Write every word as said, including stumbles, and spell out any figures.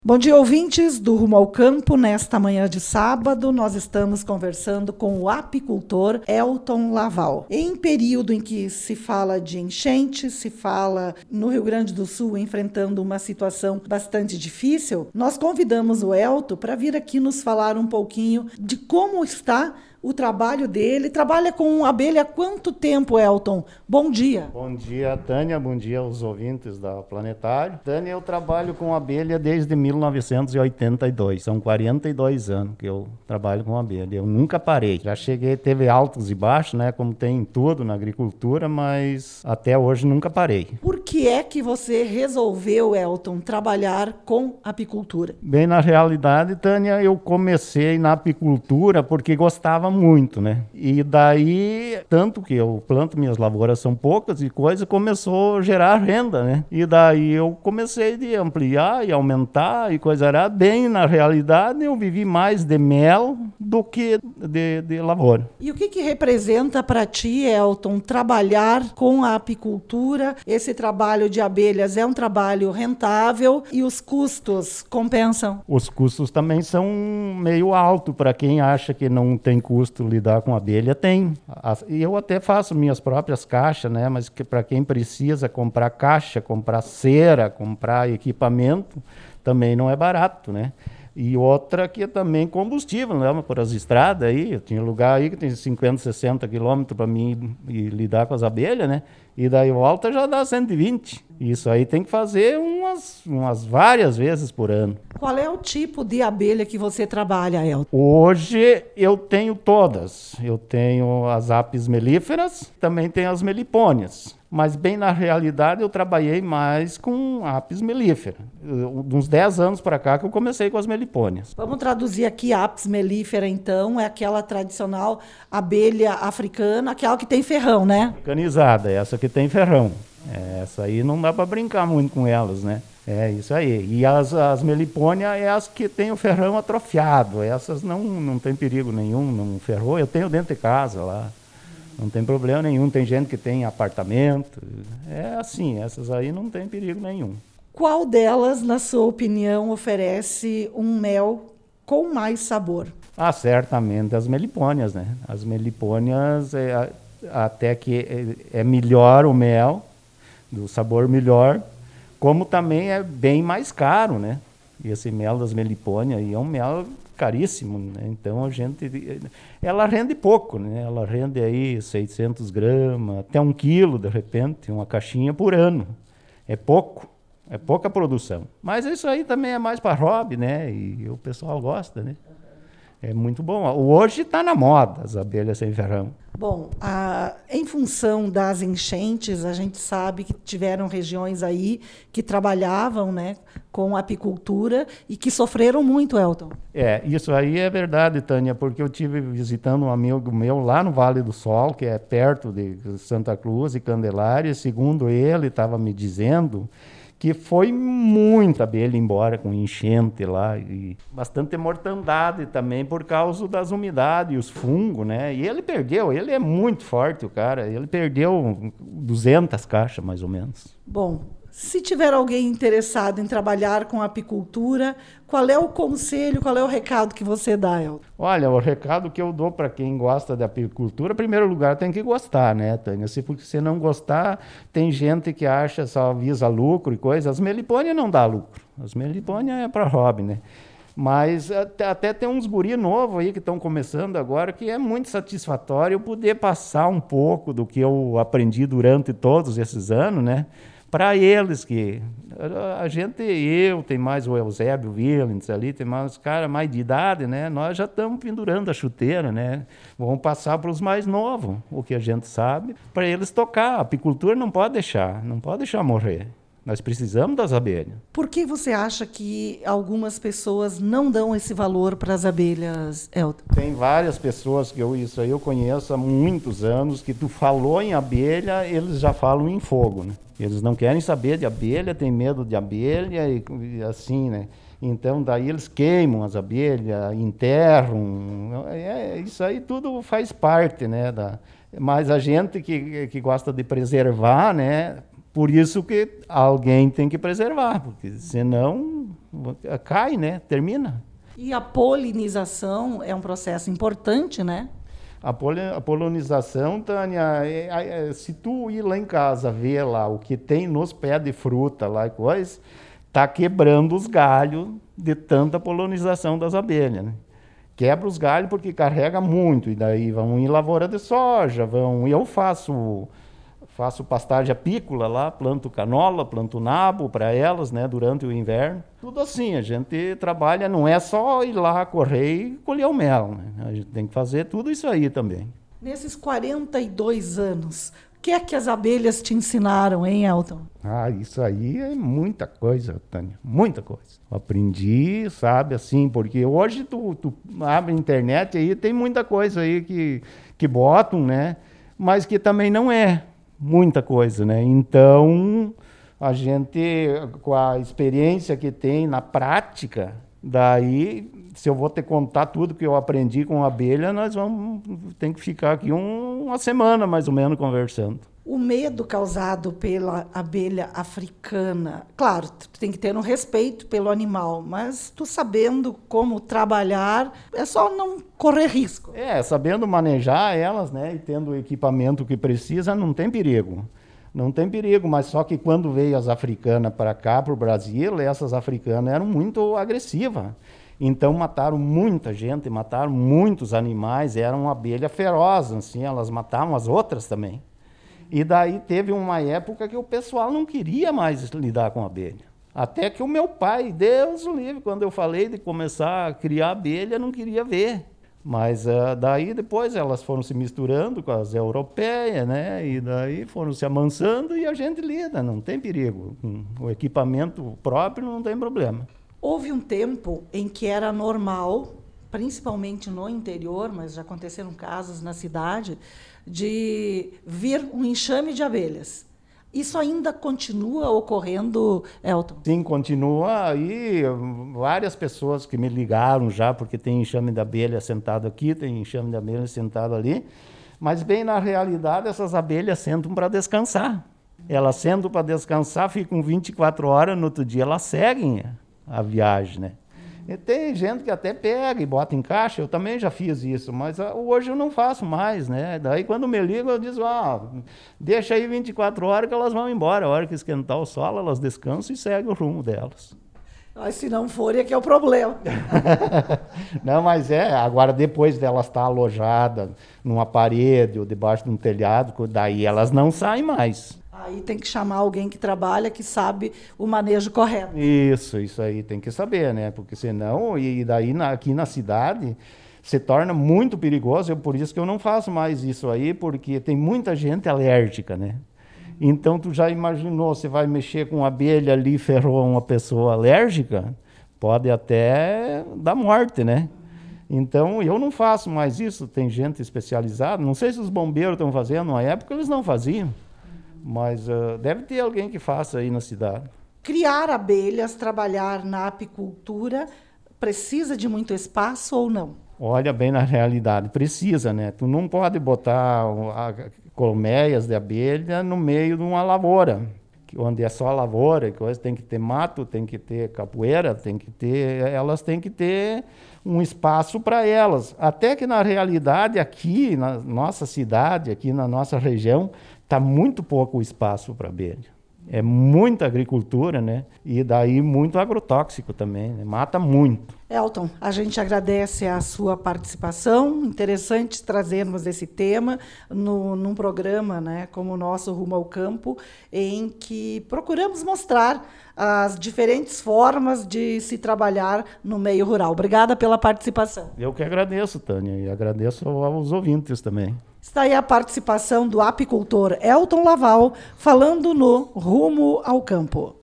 Bom dia, ouvintes do Rumo ao Campo. Nesta manhã de sábado, nós estamos conversando com o apicultor Elton Laval. Em período em que se fala de enchentes, se fala no Rio Grande do Sul enfrentando uma situação bastante difícil, nós convidamos o Elton para vir aqui nos falar um pouquinho de como está o trabalho dele. Trabalha com abelha há quanto tempo, Elton? Bom dia. Bom dia, Tânia. Bom dia aos ouvintes da Planetário. Tânia, eu trabalho com abelha desde mil novecentos e oitenta e dois. São quarenta e dois anos que eu trabalho com abelha. Eu nunca parei. Já cheguei, teve altos e baixos, né? Como tem em tudo na agricultura, mas até hoje nunca parei. Por que é que você resolveu, Elton, trabalhar com apicultura? Bem, na realidade, Tânia, eu comecei na apicultura porque gostava muito, né? E daí, tanto que eu planto, minhas lavouras são poucas e coisa, começou a gerar renda, né? E daí eu comecei de ampliar e aumentar e coisa era bem, na realidade, eu vivi mais de mel do que de, de lavoura. E o que que representa para ti, Elton, trabalhar com a apicultura? Esse trabalho de abelhas é um trabalho rentável e os custos compensam? Os custos também são meio altos para quem acha que não tem custo lidar com abelha, tem. E eu até faço minhas próprias caixas, né? Mas que para quem precisa comprar caixa, comprar cera, comprar equipamento, também não é barato, né? E outra que é também combustível, né? Por as estradas aí, eu tinha lugar aí que tem cinquenta, sessenta quilômetros para mim ir lidar com as abelhas, né? E daí volta já dá cento e vinte. Isso aí tem que fazer umas, umas várias vezes por ano. Qual é o tipo de abelha que você trabalha, Elton? Hoje eu tenho todas. Eu tenho as apis melíferas, também tenho as melipônias. Mas bem na realidade eu trabalhei mais com apis melífera. De uns dez anos para cá que eu comecei com as melipônias. Vamos traduzir aqui a apis melífera, então, é aquela tradicional abelha africana, aquela que tem ferrão, né? Organizada, essa que tem ferrão. Essa aí não dá para brincar muito com elas, né? É isso aí. E as, as melipônias é as que tem o ferrão atrofiado. Essas não, não tem perigo nenhum, não ferrou. Eu tenho dentro de casa lá. Não tem problema nenhum. Tem gente que tem apartamento. É assim, essas aí não tem perigo nenhum. Qual delas, na sua opinião, oferece um mel com mais sabor? Ah, certamente as melipônias, né? As melipônias, é, até que é, é melhor o mel, do sabor melhor, como também é bem mais caro, né? E esse mel das melipônias aí é um mel caríssimo, né? Então a gente, ela rende pouco, né? Ela rende aí seiscentos gramas, até um quilo de repente, uma caixinha por ano. É pouco, é pouca produção. Mas isso aí também é mais para hobby, né? E o pessoal gosta, né? É muito bom. Hoje está na moda as abelhas sem ferrão. Bom, a, em função das enchentes, a gente sabe que tiveram regiões aí que trabalhavam, né, com apicultura e que sofreram muito, Elton. É, isso aí é verdade, Tânia, porque eu tive visitando um amigo meu lá no Vale do Sol, que é perto de Santa Cruz e Candelária, e segundo ele estava me dizendo que foi muita abelha embora com enchente lá e bastante mortandade também por causa das umidades e os fungos, né? E ele perdeu, ele é muito forte o cara, ele perdeu duzentas caixas mais ou menos. Bom, se tiver alguém interessado em trabalhar com apicultura, qual é o conselho, qual é o recado que você dá, Elton? Olha, o recado que eu dou para quem gosta de apicultura, em primeiro lugar, tem que gostar, né, Tânia? Se você não gostar, tem gente que acha só visa lucro e coisa. As melipônias não dá lucro. As melipônias é para hobby, né? Mas até, até tem uns guri novos aí que estão começando agora que é muito satisfatório eu poder passar um pouco do que eu aprendi durante todos esses anos, né? Para eles que a gente, eu, tem mais o Eusébio Willens ali, tem mais os caras mais de idade, né? Nós já estamos pendurando a chuteira, né? Vamos passar para os mais novos, o que a gente sabe, para eles tocar. A apicultura não pode deixar, não pode deixar morrer. Nós precisamos das abelhas. Por que você acha que algumas pessoas não dão esse valor para as abelhas, Elton? Tem várias pessoas que eu, isso aí eu conheço há muitos anos, que tu falou em abelha, eles já falam em fogo, né? Eles não querem saber de abelha, têm medo de abelha e, e assim, né? Então, daí eles queimam as abelhas, enterram. É, isso aí tudo faz parte, né? Da, mas a gente que, que gosta de preservar, né? Por isso que alguém tem que preservar, porque senão cai, né? Termina. E a polinização é um processo importante, né? A, pol a polinização, Tânia, é, é, é, se tu ir lá em casa ver lá o que tem nos pés de fruta lá e coisa, tá quebrando os galhos de tanta polinização das abelhas, né? Quebra os galhos porque carrega muito, e daí vão em lavoura de soja, vão... E eu faço... Faço pastagem apícola lá, planto canola, planto nabo para elas, né, durante o inverno. Tudo assim, a gente trabalha, não é só ir lá correr e colher o mel, né? A gente tem que fazer tudo isso aí também. Nesses quarenta e dois anos, o que é que as abelhas te ensinaram, hein, Elton? Ah, isso aí é muita coisa, Tânia, muita coisa. Eu aprendi, sabe, assim, porque hoje tu, tu abre a internet aí, tem muita coisa aí que, que botam, né, mas que também não é. Muita coisa, né? Então, a gente, com a experiência que tem na prática, daí, se eu vou te contar tudo que eu aprendi com a abelha, nós vamos ter que ficar aqui um, uma semana, mais ou menos, conversando. O medo causado pela abelha africana, claro, tu tem que ter um respeito pelo animal, mas tu sabendo como trabalhar, é só não correr risco. É, sabendo manejar elas, né, e tendo o equipamento que precisa, não tem perigo. Não tem perigo, mas só que quando veio as africanas para cá, para o Brasil, essas africanas eram muito agressivas. Então mataram muita gente, mataram muitos animais, eram abelhas ferozes, assim, elas matavam as outras também. E daí teve uma época que o pessoal não queria mais lidar com abelha. Até que o meu pai, Deus o livre, quando eu falei de começar a criar abelha, não queria ver. Mas uh, daí depois elas foram se misturando com as europeias, né? E daí foram se amansando e a gente lida, não tem perigo. O equipamento próprio não tem problema. Houve um tempo em que era normal, principalmente no interior, mas já aconteceram casos na cidade, de vir um enxame de abelhas. Isso ainda continua ocorrendo, Elton? Sim, continua. Aí várias pessoas que me ligaram já, porque tem enxame de abelha sentado aqui, tem enxame de abelha sentado ali. Mas, bem, na realidade, essas abelhas sentam para descansar. Elas sentam para descansar, ficam vinte e quatro horas, no outro dia elas seguem a viagem, né? E tem gente que até pega e bota em caixa, eu também já fiz isso, mas uh, hoje eu não faço mais, né? Daí quando me ligam eu digo, ah, deixa aí vinte e quatro horas que elas vão embora, a hora que esquentar o sol elas descansam e seguem o rumo delas. Mas se não for, é que é o problema. Não, mas é, agora depois delas estar alojadas numa parede ou debaixo de um telhado, daí elas não saem mais. Aí tem que chamar alguém que trabalha, que sabe o manejo correto. Isso, isso aí tem que saber, né? Porque senão, e daí na, aqui na cidade, se torna muito perigoso. Eu, por isso que eu não faço mais isso aí, porque tem muita gente alérgica, né? Então, tu já imaginou, você vai mexer com abelha ali, ferrou uma pessoa alérgica, pode até dar morte, né? Então, eu não faço mais isso, tem gente especializada. Não sei se os bombeiros estão fazendo, na época eles não faziam. Mas uh, deve ter alguém que faça aí na cidade. Criar abelhas, trabalhar na apicultura, precisa de muito espaço ou não? Olha, bem na realidade, precisa, né? Tu não pode botar a, colmeias de abelha no meio de uma lavoura, onde é só lavoura, coisa, tem que ter mato, tem que ter capoeira, tem que ter, elas têm que ter um espaço para elas. Até que na realidade aqui na nossa cidade, aqui na nossa região, está muito pouco o espaço para abelha. É muita agricultura, né? E daí muito agrotóxico também, né? Mata muito. Elton, a gente agradece a sua participação. Interessante trazermos esse tema no, num programa, né, como o nosso Rumo ao Campo, em que procuramos mostrar as diferentes formas de se trabalhar no meio rural. Obrigada pela participação. Eu que agradeço, Tânia, e agradeço aos ouvintes também. Está aí a participação do apicultor Elton Laval, falando no Rumo ao Campo.